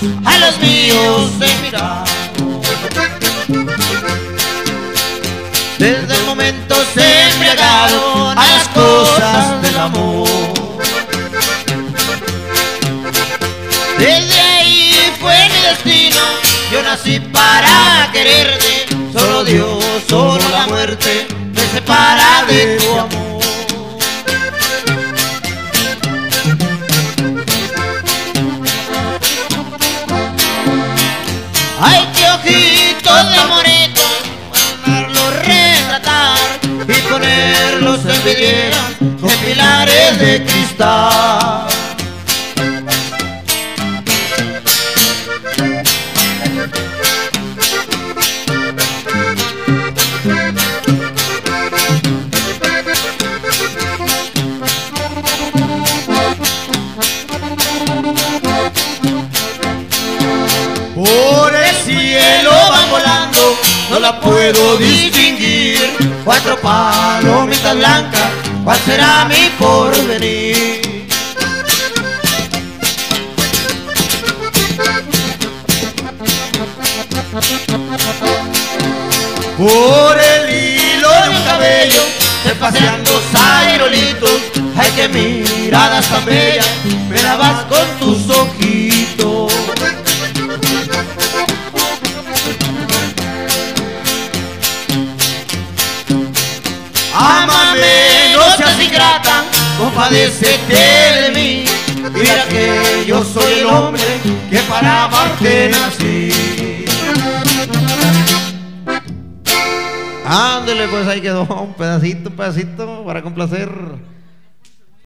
a los míos emigraron. Desde el momento se embriagaron a las cosas del amor. Desde ahí fue mi destino, yo nací para quererte. Solo Dios, solo la muerte me separa de tu amor. Ay, qué ojitos de moreto, mandarlos retratar y ponerlos en vidrieras con pilares de cristal. Por el cielo van volando, no la puedo distinguir. Cuatro palomitas blancas, ¿cuál será mi porvenir? Por el hilo de un cabello se pasean dos aerolitos. Ay, qué miradas tan bellas me dabas con tus ojitos. Ámame, no seas ingrata, compadécete de mí. Mira que yo soy el hombre que para amarte nací. Ándele, pues ahí quedó un pedacito para complacer